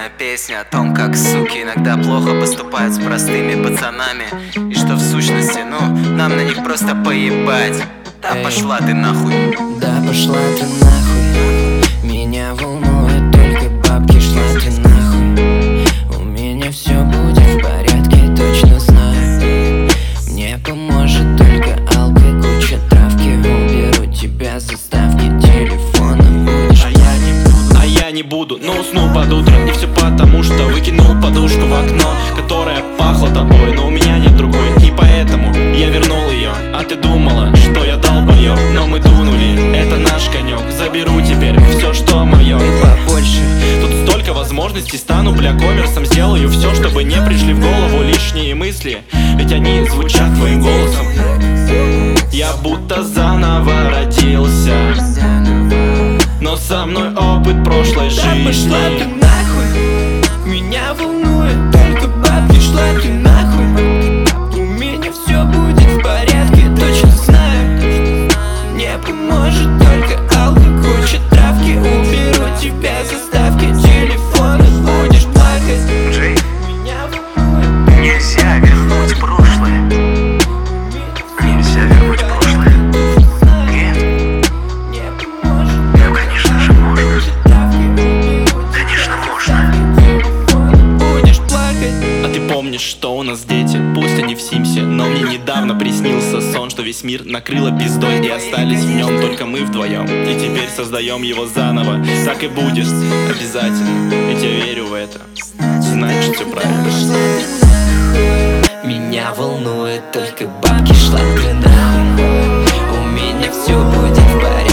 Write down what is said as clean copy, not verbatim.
Грустная песня о том, как суки иногда плохо поступают с простыми пацанами. И что в сущности, нам на них просто поебать. Да пошла ты нахуй. Да пошла ты нахуй. Меня волнует только бабки, шла ты нахуй. У меня все будет в порядке, точно знаю. Мне поможет только алка, куча травки. Уберу тебя с заставки телефона, будешь. А я не буду, но усну под утро. И все потому, что выкинул подушку в окно, которая пахла тобой, но у меня нет другой. И поэтому я вернул ее. А ты думала, что я долбоёб, но мы дунули, это наш конек. Заберу теперь все, что мое, и побольше. Тут столько возможностей, стану коммерсом. Сделаю все, чтобы не пришли в голову лишние мысли, ведь они звучат твоим голосом. Я будто заново родился, но со мной опыт прошлой жизни. Да пошла ты нахуй. Меня волнует только бабки, шла ты нахуй. У меня все будет в порядке, точно знаю. Мне поможет только алка, куча травки. Уберу тебя с заставки телефона, будешь плакать. Джей, Меня волнует. нельзя вернуть прошлое. Нельзя вернуть прошлое. Нет, ну конечно же можно. Конечно можно. Будешь плакать. А ты помнишь, что у нас дети? Пусть они в Симсе, но мне недавно приснился сон, что весь мир накрыло пиздой, и остались в нем только мы вдвоем. И теперь создаем его заново. Так и будет, обязательно. Ведь я верю в это. Значит, все правильно. Меня волнует только бабки, шла ты нахуй. У меня все будет в порядке.